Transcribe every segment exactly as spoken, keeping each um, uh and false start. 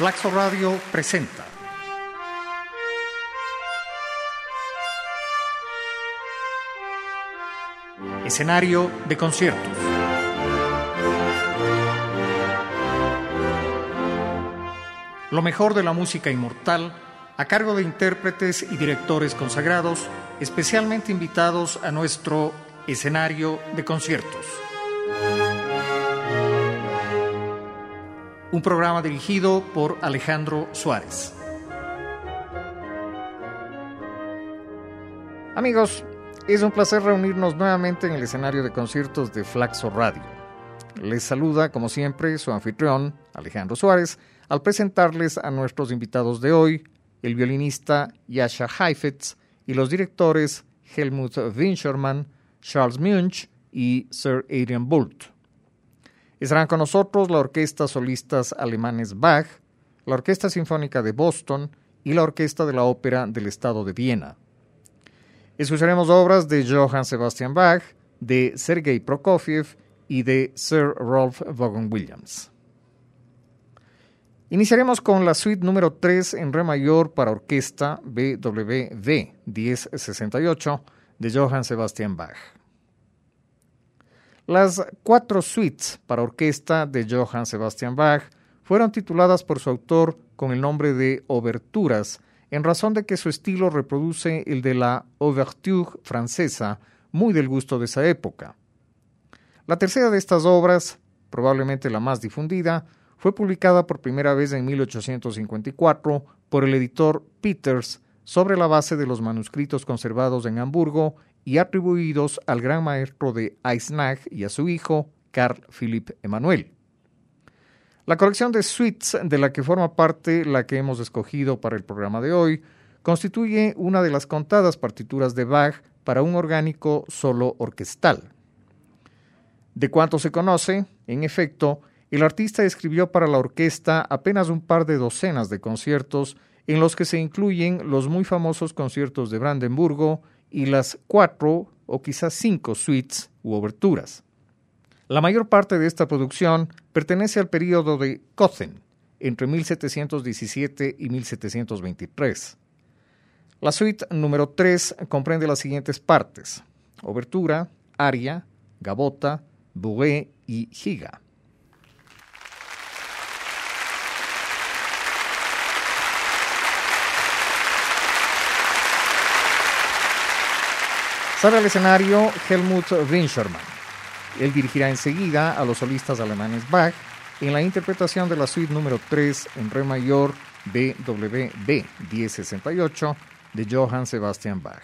Flaxo Radio presenta Escenario de conciertos. Lo mejor de la música inmortal a cargo de intérpretes y directores consagrados, especialmente invitados a nuestro escenario de conciertos. Un programa dirigido por Alejandro Suárez. Amigos, es un placer reunirnos nuevamente en el escenario de conciertos de Flaxo Radio. Les saluda, como siempre, su anfitrión, Alejandro Suárez, al presentarles a nuestros invitados de hoy, el violinista Jascha Heifetz y los directores Helmut Winchelmann, Charles Munch y Sir Adrian Boult. Estarán con nosotros la Orquesta Solistas Alemanes Bach, la Orquesta Sinfónica de Boston y la Orquesta de la Ópera del Estado de Viena. Escucharemos obras de Johann Sebastian Bach, de Sergei Prokofiev y de Sir Rolf Vaughan Williams. Iniciaremos con la suite número tres en re mayor para orquesta B W V diez sesenta y ocho de Johann Sebastian Bach. Las cuatro suites para orquesta de Johann Sebastian Bach fueron tituladas por su autor con el nombre de Oberturas, en razón de que su estilo reproduce el de la ouverture francesa, muy del gusto de esa época. La tercera de estas obras, probablemente la más difundida, fue publicada por primera vez en mil ochocientos cincuenta y cuatro por el editor Peters sobre la base de los manuscritos conservados en Hamburgo y atribuidos al gran maestro de Eisenach y a su hijo, Carl Philipp Emanuel. La colección de suites de la que forma parte la que hemos escogido para el programa de hoy constituye una de las contadas partituras de Bach para un orgánico solo orquestal. De cuanto se conoce, en efecto, el artista escribió para la orquesta apenas un par de docenas de conciertos en los que se incluyen los muy famosos conciertos de Brandenburgo y las cuatro o quizás cinco suites u oberturas. La mayor parte de esta producción pertenece al período de Köthen, entre mil setecientos diecisiete y mil setecientos veintitrés. La suite número tres comprende las siguientes partes: obertura, aria, gavota, bourrée y giga. Sale al escenario Helmut Winchelmann. Él dirigirá enseguida a los solistas alemanes Bach en la interpretación de la suite número tres en re mayor B W V diez sesenta y ocho de Johann Sebastian Bach.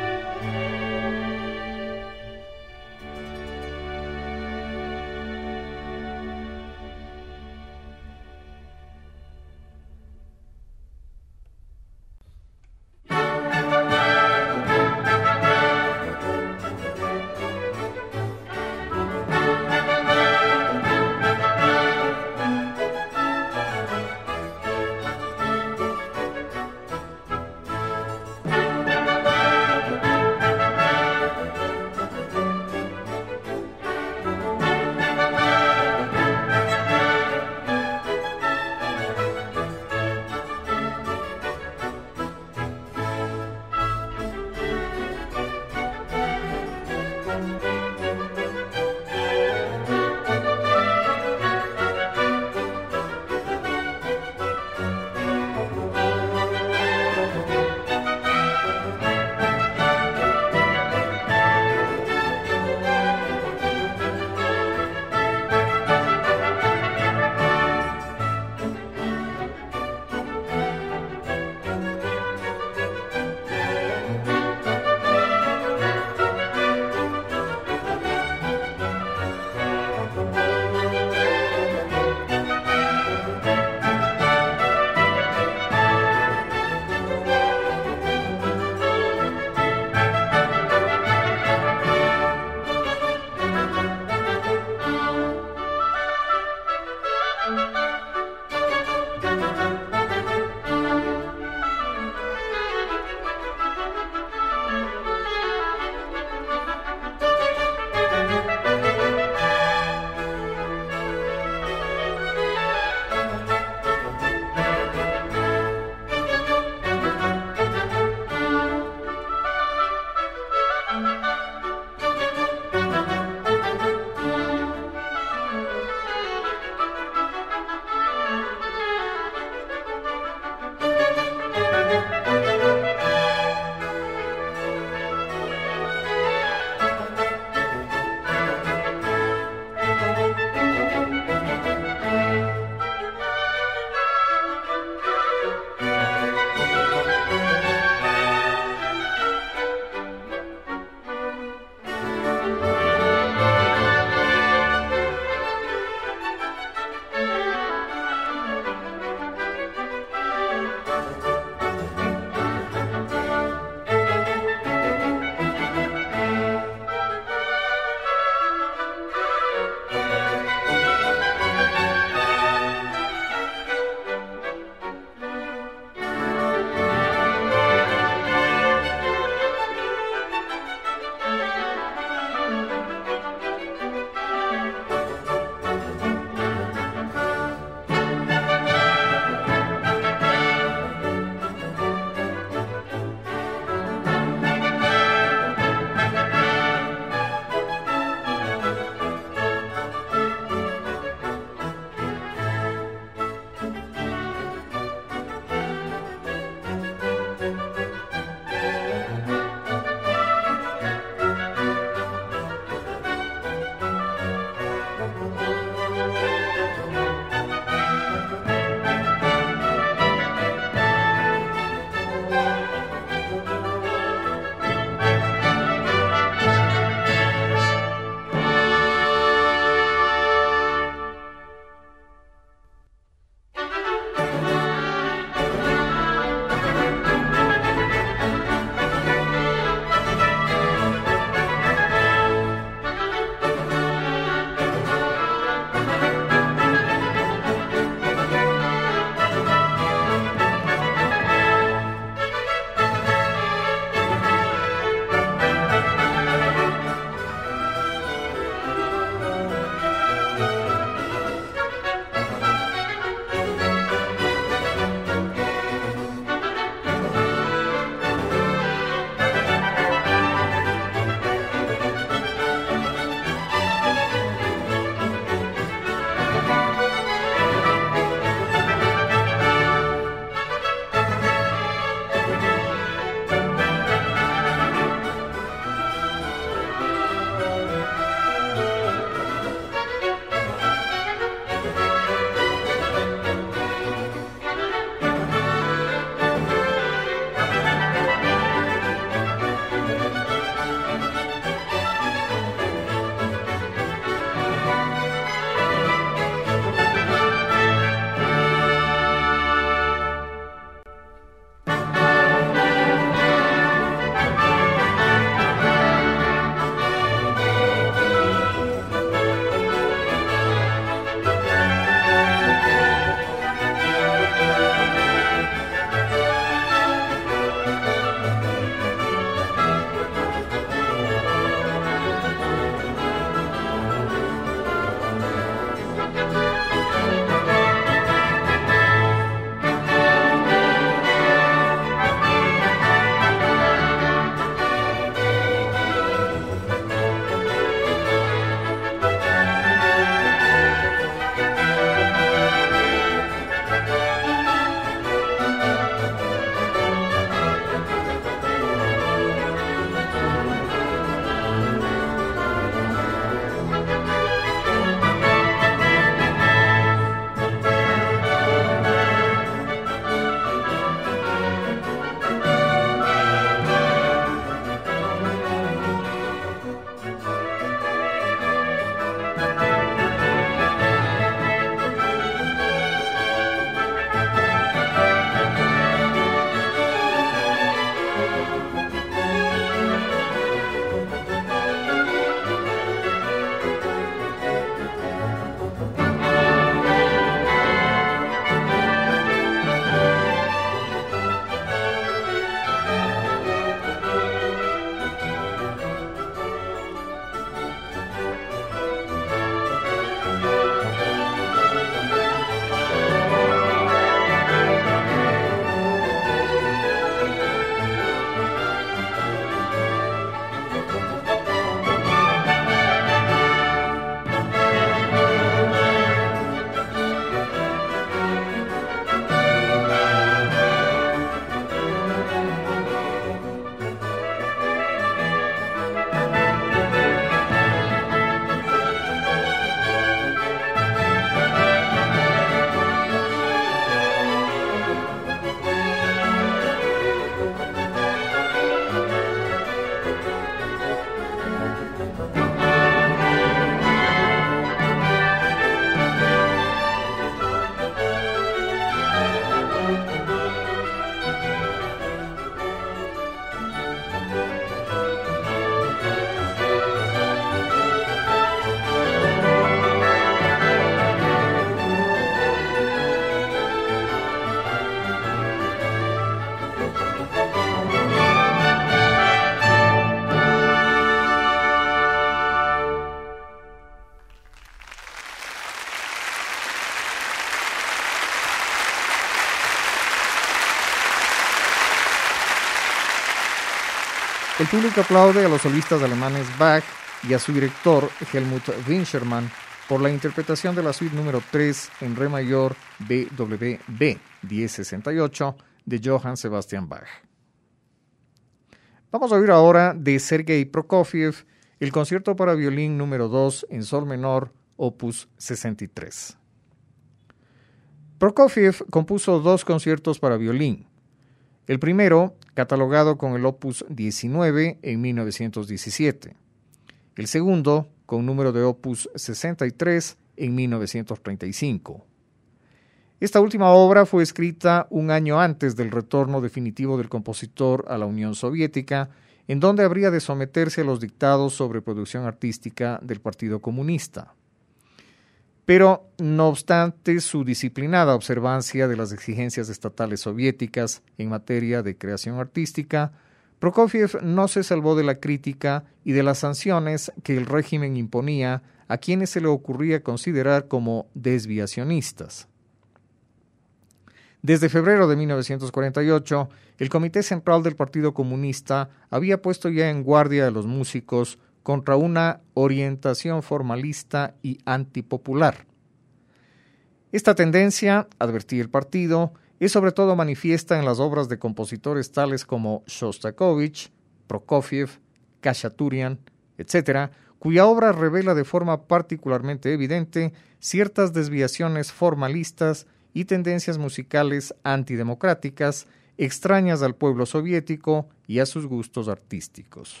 El público aplaude a los solistas alemanes Bach y a su director Helmut Winchelmann por la interpretación de la suite número tres en re mayor B W V diez sesenta y ocho de Johann Sebastian Bach. Vamos a oír ahora de Sergei Prokofiev el concierto para violín número dos en sol menor, opus sesenta y tres. Prokofiev compuso dos conciertos para violín. El primero, catalogado con el opus diecinueve en mil novecientos diecisiete. El segundo, con número de opus sesenta y tres en mil novecientos treinta y cinco. Esta última obra fue escrita un año antes del retorno definitivo del compositor a la Unión Soviética, en donde habría de someterse a los dictados sobre producción artística del Partido Comunista. Pero, no obstante su disciplinada observancia de las exigencias estatales soviéticas en materia de creación artística, Prokofiev no se salvó de la crítica y de las sanciones que el régimen imponía a quienes se le ocurría considerar como desviacionistas. Desde febrero de mil novecientos cuarenta y ocho, el Comité Central del Partido Comunista había puesto ya en guardia a los músicos contra una orientación formalista y antipopular. Esta tendencia, advertía el partido, es sobre todo manifiesta en las obras de compositores tales como Shostakovich, Prokofiev, Khachaturian, etcétera, cuya obra revela de forma particularmente evidente ciertas desviaciones formalistas y tendencias musicales antidemocráticas extrañas al pueblo soviético y a sus gustos artísticos.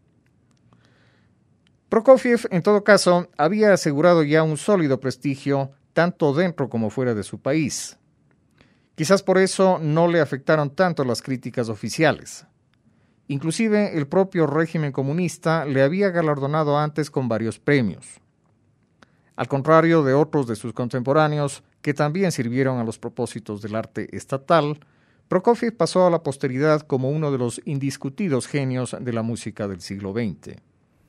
Prokofiev, en todo caso, había asegurado ya un sólido prestigio tanto dentro como fuera de su país. Quizás por eso no le afectaron tanto las críticas oficiales. Inclusive el propio régimen comunista le había galardonado antes con varios premios. Al contrario de otros de sus contemporáneos que también sirvieron a los propósitos del arte estatal, Prokofiev pasó a la posteridad como uno de los indiscutidos genios de la música del siglo veinte.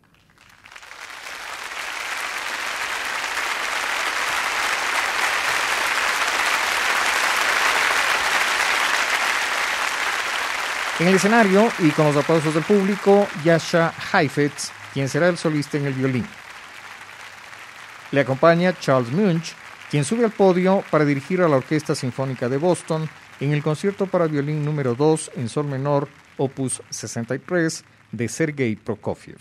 En el escenario, y con los aplausos del público, Jascha Heifetz, quien será el solista en el violín. Le acompaña Charles Munch, quien sube al podio para dirigir a la Orquesta Sinfónica de Boston en el concierto para violín número dos en sol menor, opus sesenta y tres, de Sergei Prokofiev.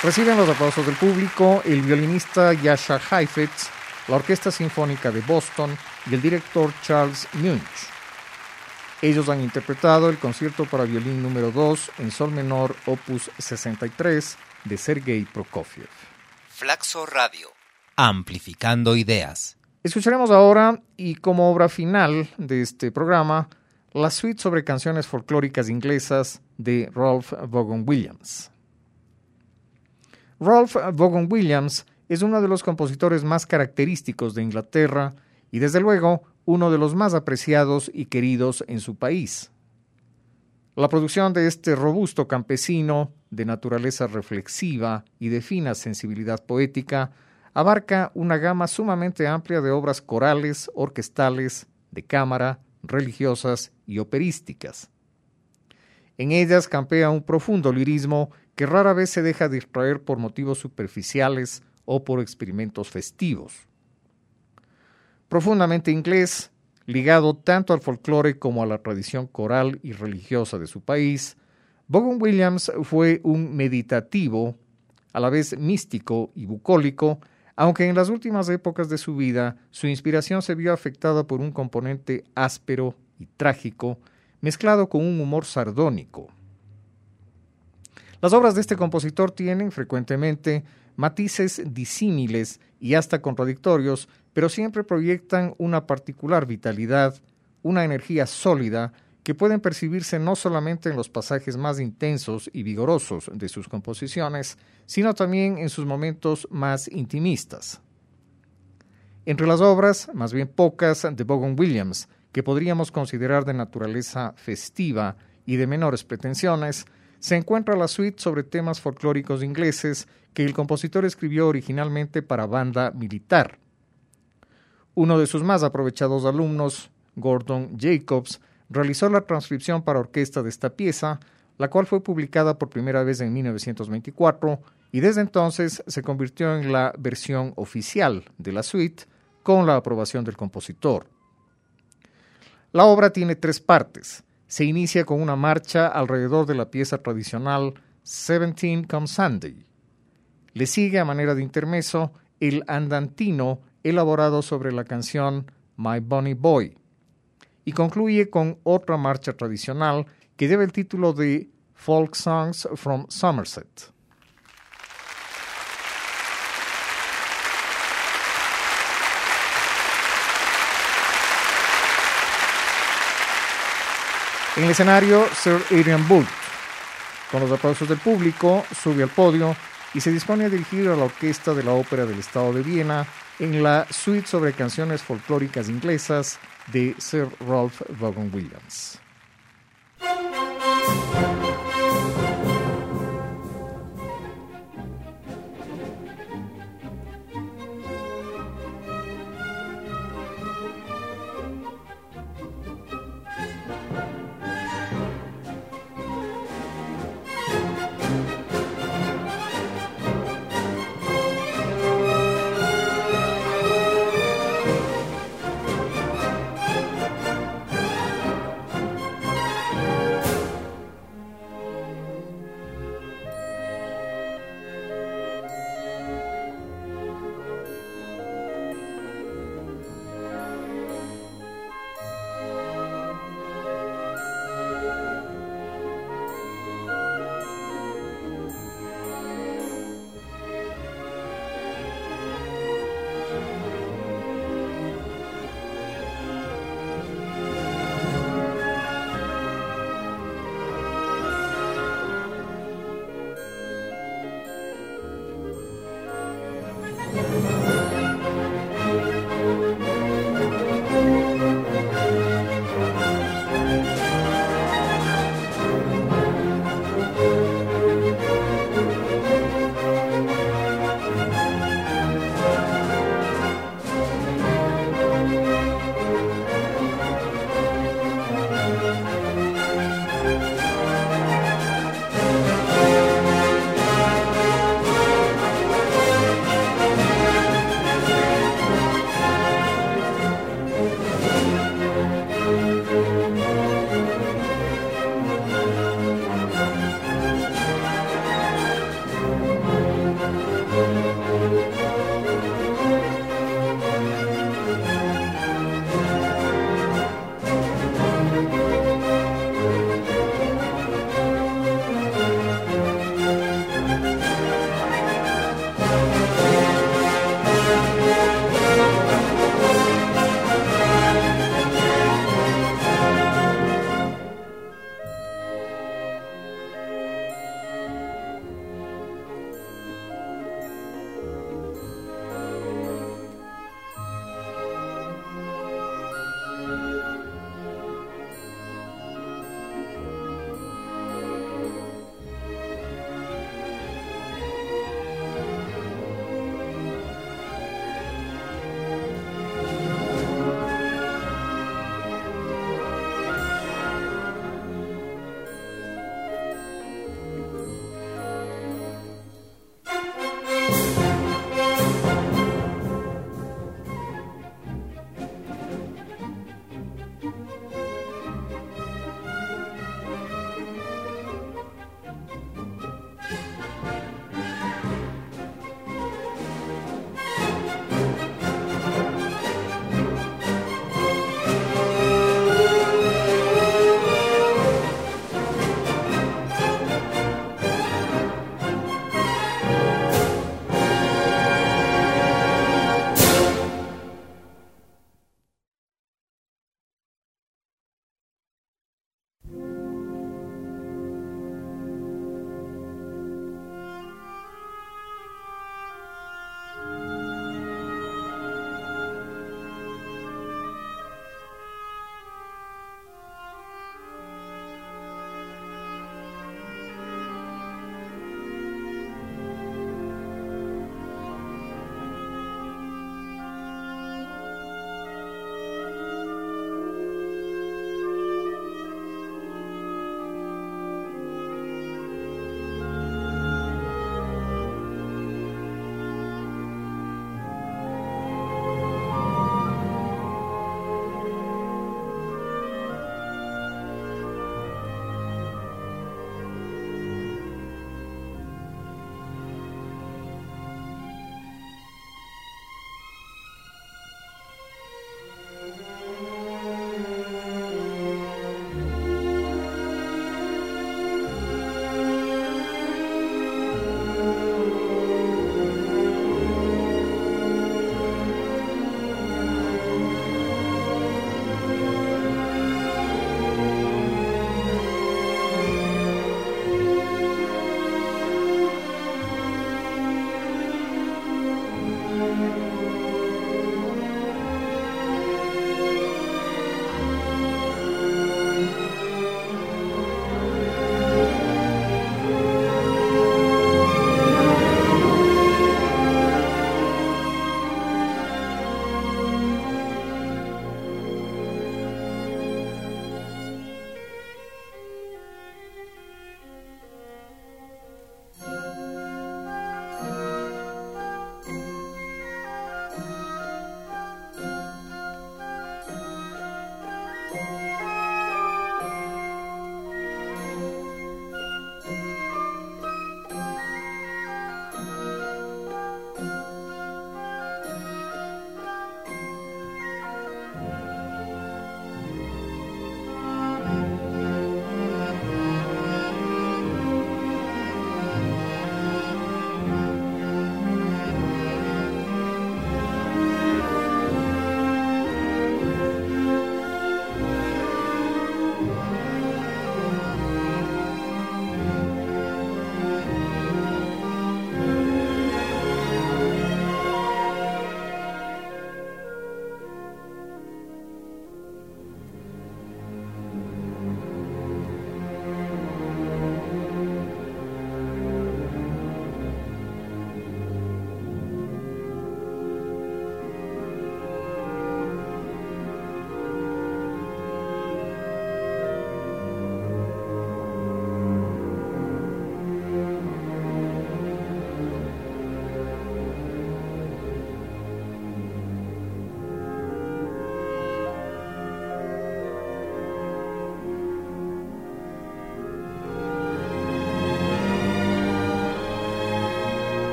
Reciben los aplausos del público el violinista Jascha Heifetz, la Orquesta Sinfónica de Boston y el director Charles Munch. Ellos han interpretado el concierto para violín número dos en sol menor opus sesenta y tres de Sergei Prokofiev. Flaxo Radio, amplificando ideas. Escucharemos ahora, y como obra final de este programa, la suite sobre canciones folclóricas inglesas de Ralph Vaughan Williams. Ralph Vaughan Williams es uno de los compositores más característicos de Inglaterra y, desde luego, uno de los más apreciados y queridos en su país. La producción de este robusto campesino, de naturaleza reflexiva y de fina sensibilidad poética, abarca una gama sumamente amplia de obras corales, orquestales, de cámara, religiosas y operísticas. En ellas campea un profundo lirismo que rara vez se deja distraer por motivos superficiales o por experimentos festivos. Profundamente inglés, ligado tanto al folclore como a la tradición coral y religiosa de su país, Vaughan Williams fue un meditativo, a la vez místico y bucólico, aunque en las últimas épocas de su vida su inspiración se vio afectada por un componente áspero y trágico, mezclado con un humor sardónico. Las obras de este compositor tienen frecuentemente matices disímiles y hasta contradictorios, pero siempre proyectan una particular vitalidad, una energía sólida que pueden percibirse no solamente en los pasajes más intensos y vigorosos de sus composiciones, sino también en sus momentos más intimistas. Entre las obras, más bien pocas, de Vaughan Williams, que podríamos considerar de naturaleza festiva y de menores pretensiones, se encuentra la suite sobre temas folclóricos ingleses que el compositor escribió originalmente para banda militar. Uno de sus más aprovechados alumnos, Gordon Jacobs, realizó la transcripción para orquesta de esta pieza, la cual fue publicada por primera vez en mil novecientos veinticuatro y desde entonces se convirtió en la versión oficial de la suite con la aprobación del compositor. La obra tiene tres partes. Se inicia con una marcha alrededor de la pieza tradicional Seventeen Come Sunday. Le sigue a manera de intermeso el andantino elaborado sobre la canción My Bonny Boy y concluye con otra marcha tradicional que lleva el título de Folk Songs from Somerset. En el escenario, Sir Adrian Boult, con los aplausos del público, sube al podio y se dispone a dirigir a la orquesta de la Ópera del Estado de Viena en la suite sobre canciones folclóricas inglesas de Sir Ralph Vaughan Williams.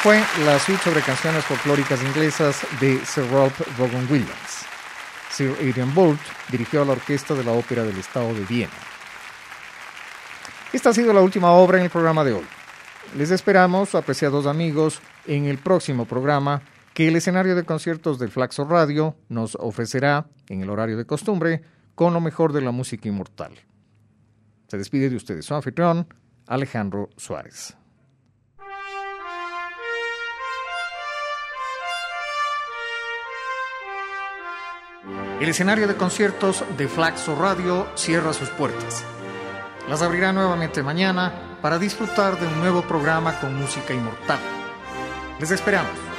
fue la suite sobre canciones folclóricas inglesas de Sir Ralph Vaughan Williams. Sir Adrian Boult dirigió a la orquesta de la Ópera del Estado de Viena. Esta ha sido la última obra en el programa de hoy. Les esperamos, apreciados amigos, en el próximo programa que el escenario de conciertos de Flaxo Radio nos ofrecerá, en el horario de costumbre, con lo mejor de la música inmortal. Se despide de ustedes su anfitrión, Alejandro Suárez. El escenario de conciertos de Flaxo Radio cierra sus puertas. Las abrirá nuevamente mañana para disfrutar de un nuevo programa con música inmortal. Les esperamos.